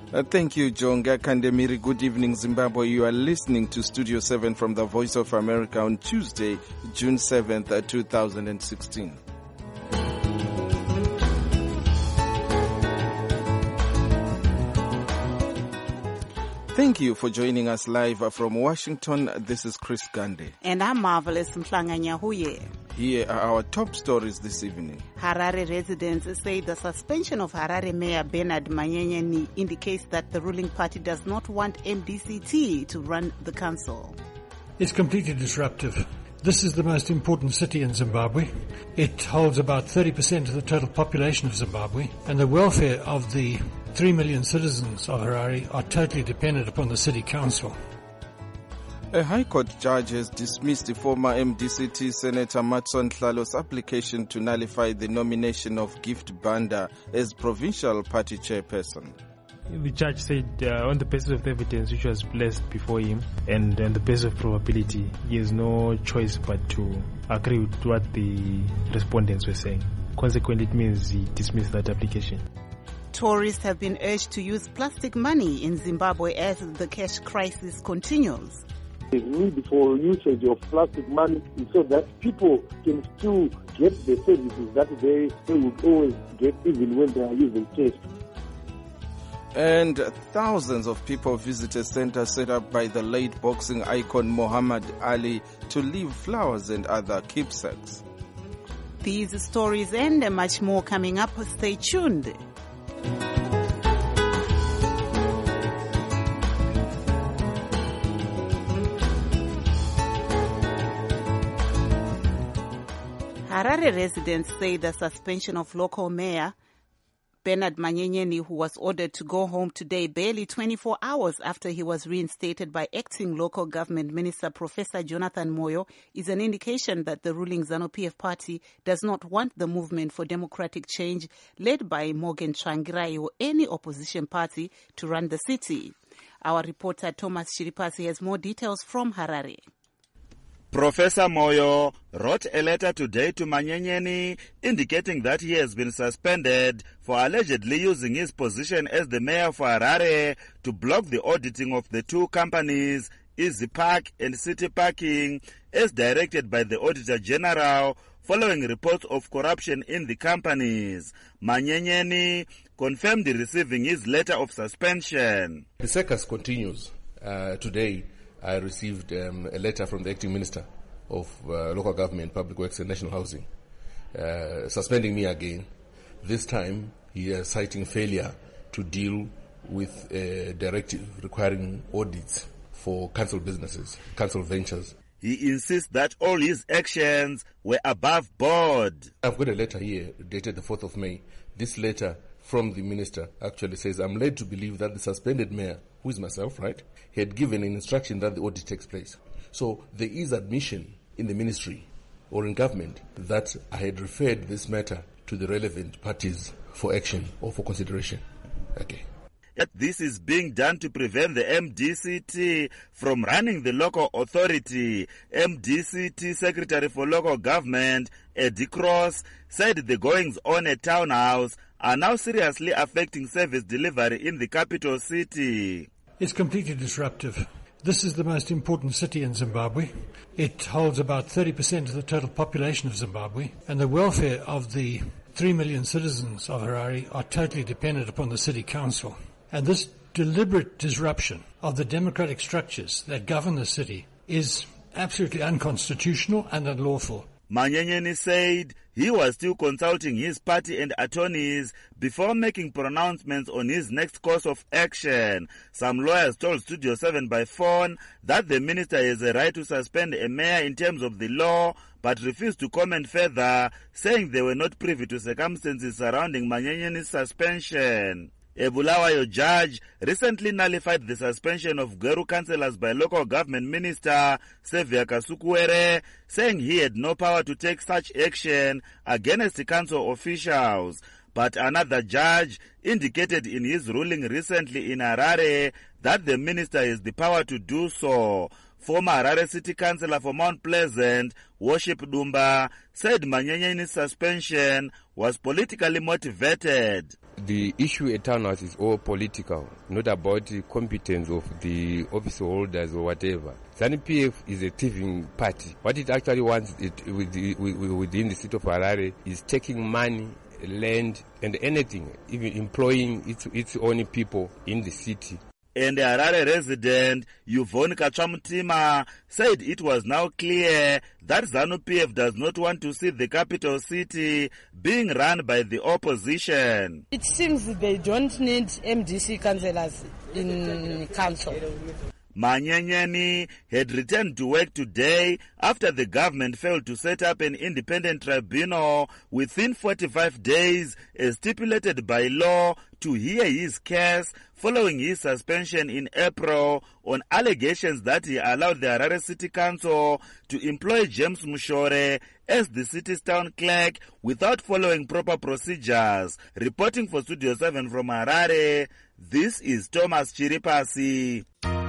Thank you, Jonga Kandemiri. Good evening, Zimbabwe. You are listening to Studio 7 from the Voice of America on Tuesday, June 7th, 2016. Thank you for joining us live from Washington. This is Chris Gandhi. And I'm Marvelous Mhlanga-Nyahuye. Here are our top stories this evening. Harare residents say the suspension of Harare Mayor Bernard Manyenyeni indicates that the ruling party does not want MDCT to run the council. It's completely disruptive. This is the most important city in Zimbabwe. It holds about 30% of the total population of Zimbabwe, and the welfare of the 3 million citizens of Harare are totally dependent upon the city council. A High Court judge has dismissed the former MDCT Senator Matson Hlalo's application to nullify the nomination of Gift Banda as provincial party chairperson. The judge said on the basis of the evidence which was placed before him and on the basis of probability, he has no choice but to agree with what the respondents were saying. Consequently, it means he dismissed that application. Tourists have been urged to use plastic money in Zimbabwe as the cash crisis continues. The need for usage of plastic money is so that people can still get the services that they would always get even when they are using cash. And thousands of people visit a center set up by the late boxing icon Muhammad Ali to leave flowers and other keepsakes. These stories and much more coming up. Stay tuned. Harare residents say the suspension of local mayor Bernard Manyenyeni, who was ordered to go home today barely 24 hours after he was reinstated by acting local government minister Professor Jonathan Moyo, is an indication that the ruling ZANU-PF party does not want the movement for democratic change led by Morgan Tsvangirai or any opposition party to run the city. Our reporter Thomas Shiripasi has more details from Harare. Professor Moyo wrote a letter today to Manyenyeni indicating that he has been suspended for allegedly using his position as the mayor for Harare to block the auditing of the two companies, Easy Park and City Parking, as directed by the Auditor General following reports of corruption in the companies. Manyenyeni confirmed receiving his letter of suspension. The circus continues. Today, I received a letter from the acting minister of local government, public works and national housing, suspending me again. This time, he is citing failure to deal with a directive requiring audits for council businesses, council ventures. He insists that all his actions were above board. I've got a letter here dated the 4th of May. This letter from the minister actually says, I'm led to believe that the suspended mayor, who is myself, right, he had given an instruction that the audit takes place. So there is admission in the ministry or in government that I had referred this matter to the relevant parties for action or for consideration. Okay. Yet this is being done to prevent the MDCT from running the local authority. MDCT Secretary for Local Government, Eddie Cross, said the goings-on at Town House are now seriously affecting service delivery in the capital city. It's completely disruptive. This is the most important city in Zimbabwe. It holds about 30% of the total population of Zimbabwe, and the welfare of the 3 million citizens of Harare are totally dependent upon the city council. And this deliberate disruption of the democratic structures that govern the city is absolutely unconstitutional and unlawful. Manyenyeni said he was still consulting his party and attorneys before making pronouncements on his next course of action. Some lawyers told Studio 7 by phone that the minister has a right to suspend a mayor in terms of the law, but refused to comment further, saying they were not privy to circumstances surrounding Manyenyeni's suspension. A Bulawayo judge recently nullified the suspension of Gweru councillors by local government minister Sevia Kasukuwere, saying he had no power to take such action against the council officials. But another judge indicated in his ruling recently in Harare that the minister has the power to do so. former Harare City Councillor for Mount Pleasant, Worship Dumba, said Manyenye's suspension was politically motivated. The issue at Townhouse is all political, not about the competence of the office holders or whatever. ZANU-PF is a thieving party. What it actually wants within the city of Harare is taking money, land and anything, even employing its own people in the city. And the Harare resident, Yvonne Kachwamutima, said it was now clear that ZANU-PF does not want to see the capital city being run by the opposition. It seems they don't need MDC councillors in council. Manyenyeni had returned to work today after the government failed to set up an independent tribunal within 45 days as stipulated by law to hear his case following his suspension in April on allegations that he allowed the Harare City Council to employ James Mushore as the city's town clerk without following proper procedures. Reporting for Studio 7 from Harare, this is Thomas Chiripasi.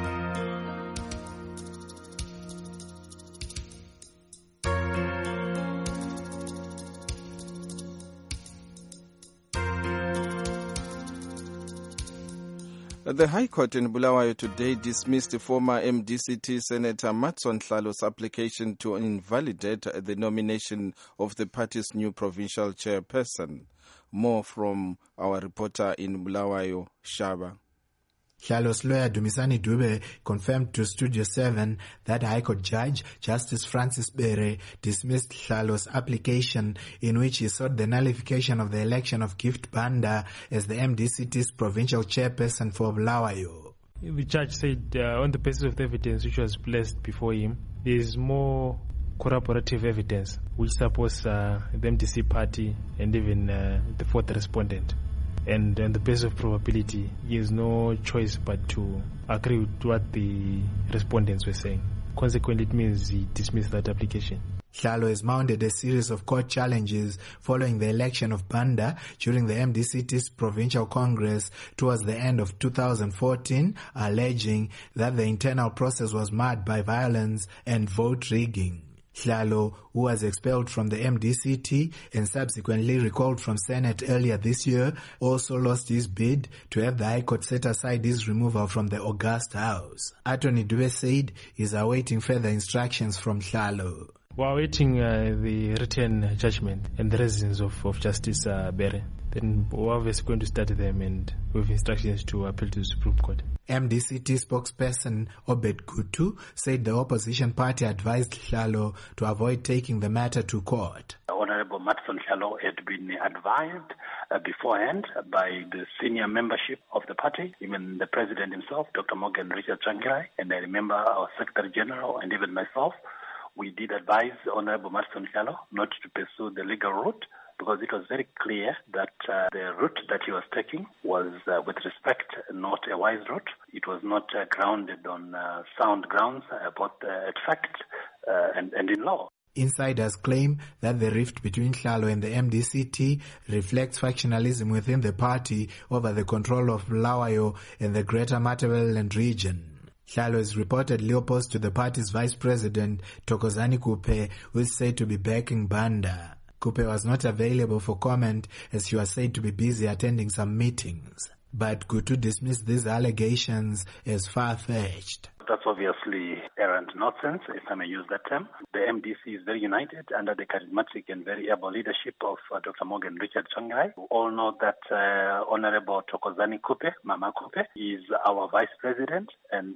The High Court in Bulawayo today dismissed former MDCT Senator Matson Hlalo's application to invalidate the nomination of the party's new provincial chairperson. More from our reporter in Bulawayo, Shaba. Hlalo's lawyer Dumisani Dube confirmed to Studio 7 that High Court Judge Justice Francis Bere dismissed Hlalo's application in which he sought the nullification of the election of Gift Banda as the MDCT's provincial chairperson for Bulawayo. The judge said on the basis of the evidence which was placed before him, there is more corroborative evidence which supports the MDC party and even the fourth respondent. And on the basis of probability, he has no choice but to agree with what the respondents were saying. Consequently, it means he dismissed that application. Hlalo has mounted a series of court challenges following the election of Banda during the MDCT's Provincial Congress towards the end of 2014, alleging that the internal process was marred by violence and vote rigging. Hlalo, who was expelled from the MDCT and subsequently recalled from Senate earlier this year, also lost his bid to have the High Court set aside his removal from the August House. Attorney Dube said he's awaiting further instructions from Hlalo. We're awaiting the written judgment and the reasons of Justice Bere. Then we're obviously going to study them and with instructions to appeal to the Supreme Court. MDCT spokesperson Obed Gutu said the opposition party advised Hlalo to avoid taking the matter to court. Honorable Matson Hlalo had been advised beforehand by the senior membership of the party, even the president himself, Dr. Morgan Richard Tsvangirai, and I remember our Secretary General and even myself. We did advise Honorable Matson Hlalo not to pursue the legal route because it was very clear that the route that he was taking was, with respect, not a wise route. It was not grounded on sound grounds, both at fact and in law. Insiders claim that the rift between Hlalo and the MDCT reflects factionalism within the party over the control of Bulawayo and the Greater Matabeleland region. Hlalo is reportedly opposed to the party's vice president, Thokozani Kupe, who is said to be backing Banda. Kupe was not available for comment as she was said to be busy attending some meetings. But Gutu dismissed these allegations as far-fetched. That's obviously errant nonsense, if I may use that term. The MDC is very united under the charismatic and very able leadership of Dr. Morgan Richard Tsvangirai. We all know that Honorable Thokozani Kupe, Mama Kupe, is our vice president, and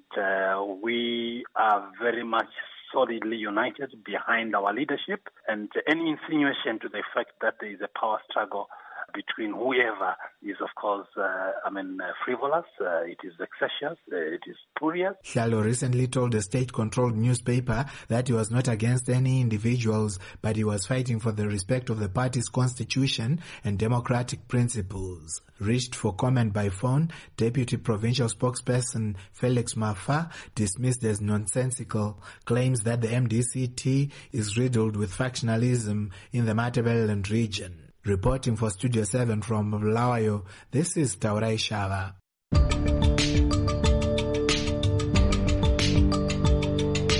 we are very much solidly united behind our leadership, and any insinuation to the effect that there is a power struggle between whoever is, of course, frivolous, it is vexatious, it is spurious. Hlalo recently told a state-controlled newspaper that he was not against any individuals, but he was fighting for the respect of the party's constitution and democratic principles. Reached for comment by phone, Deputy Provincial Spokesperson Felix Mafa dismissed as nonsensical claims that the MDCT is riddled with factionalism in the Matabeleland region. Reporting for Studio 7 from Bulawayo, this is Taurai Shava.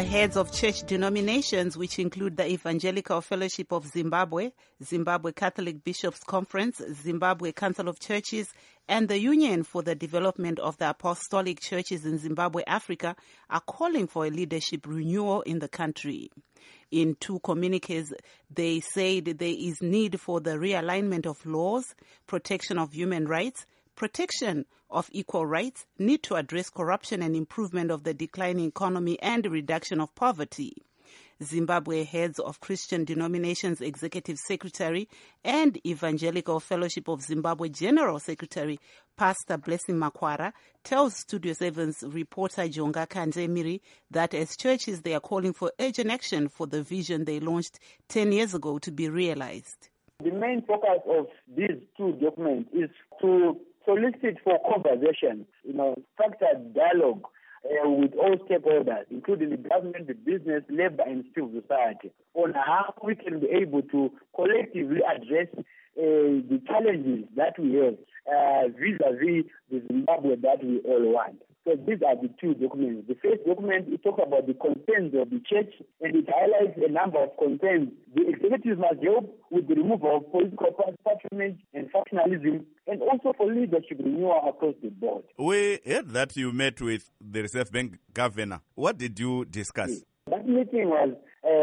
The heads of church denominations, which include the Evangelical Fellowship of Zimbabwe, Zimbabwe Catholic Bishops' Conference, Zimbabwe Council of Churches, and the Union for the Development of the Apostolic Churches in Zimbabwe, Africa, are calling for a leadership renewal in the country. In two communiques, they said there is need for the realignment of laws, protection of human rights, protection of equal rights, need to address corruption and improvement of the declining economy and reduction of poverty. Zimbabwe Heads of Christian Denominations Executive Secretary and Evangelical Fellowship of Zimbabwe General Secretary, Pastor Blessing Makwara, tells Studio 7's reporter Jonga Kandemiri that as churches they are calling for urgent action for the vision they launched 10 years ago to be realized. The main focus of these two documents is to solicit for conversation, structured dialogue with all stakeholders, including the government, the business, labor, and civil society, on how we can be able to collectively address the challenges that we have vis-a-vis the Zimbabwe that we all want. So these are the two documents. The first document, it talks about the concerns of the church, and it highlights a number of concerns. The executive must help with the removal of political patronage and factionalism, and also for leadership renewal across the board. We heard that you met with the Reserve Bank governor. What did you discuss? That meeting was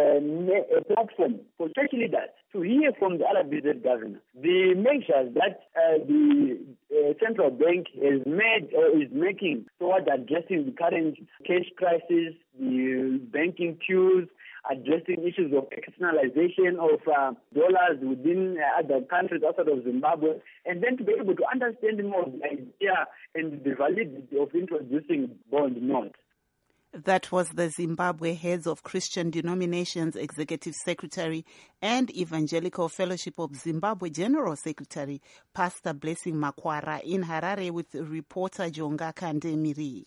a platform for church leaders to hear from the RBZ governor the measures that the central bank has made or is making towards addressing the current cash crisis, the banking queues, addressing issues of externalization of dollars within other countries outside of Zimbabwe, and then to be able to understand more the idea and the validity of introducing bond notes. That was the Zimbabwe Heads of Christian Denominations Executive Secretary and Evangelical Fellowship of Zimbabwe General Secretary, Pastor Blessing Makwara, in Harare with reporter Jonga Kandemiri.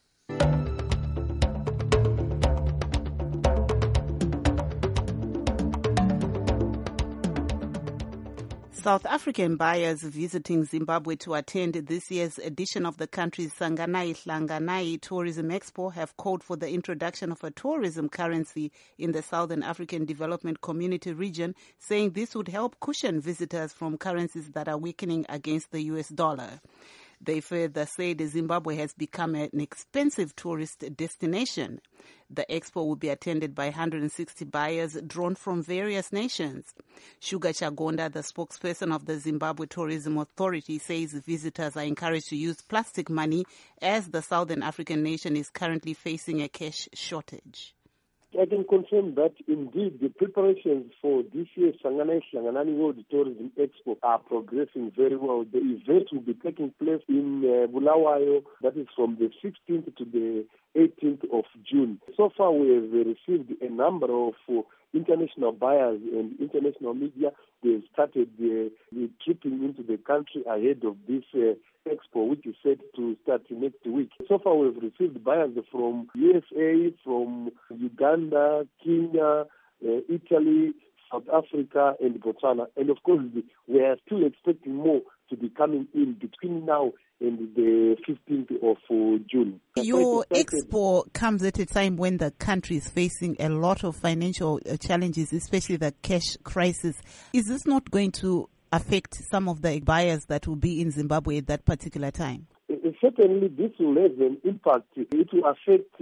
South African buyers visiting Zimbabwe to attend this year's edition of the country's Sanganai Hlanganai Tourism Expo have called for the introduction of a tourism currency in the Southern African Development Community region, saying this would help cushion visitors from currencies that are weakening against the US dollar. They further said Zimbabwe has become an expensive tourist destination. The expo will be attended by 160 buyers drawn from various nations. Sugar Chagonda, the spokesperson of the Zimbabwe Tourism Authority, says visitors are encouraged to use plastic money as the Southern African nation is currently facing a cash shortage. I can confirm that indeed the preparations for this year's Sanganai Hlanganani World Tourism Expo are progressing very well. The event will be taking place in Bulawayo, that is from the 16th to the 18th of June. So far we have received a number of international buyers and international media. They started tripping into the country ahead of this expo, which is set to start next week. So far we've received buyers from USA, from Uganda, Kenya, Italy, South Africa, and Botswana. And of course, we are still expecting more to be coming in between now and the 15th of June. Your expo comes at a time when the country is facing a lot of financial challenges, especially the cash crisis. Is this not going to affect some of the buyers that will be in Zimbabwe at that particular time? Certainly, this will have an impact. It will affect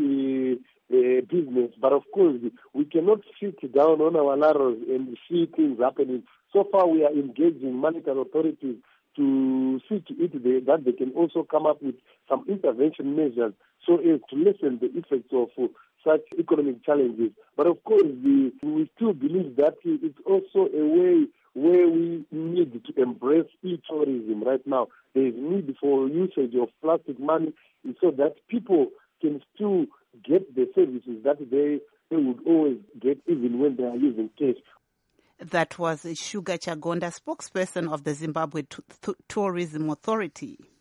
business, but of course, we cannot sit down on our laurels and see things happening. So far, we are engaging monetary authorities to see to it that they can also come up with some intervention measures so as to lessen the effects of such economic challenges. But of course, we still believe that it's also a way where we need to embrace e-tourism right now. There is need for usage of plastic money so that people can still get the services that they would always get even when they are using cash. That was Sugar Chagonda, spokesperson of the Zimbabwe Tourism Authority.